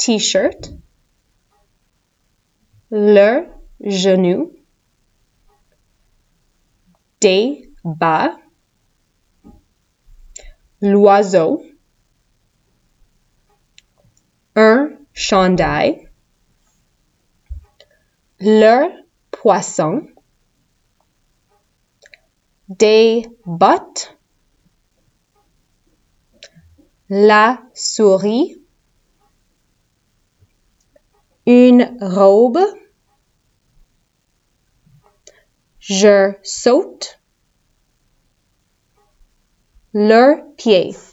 t-shirt, le genou, des bas, l'oiseau, un chandail, le poisson, des bottes, la souris, une robe, je saute, leurs pieds.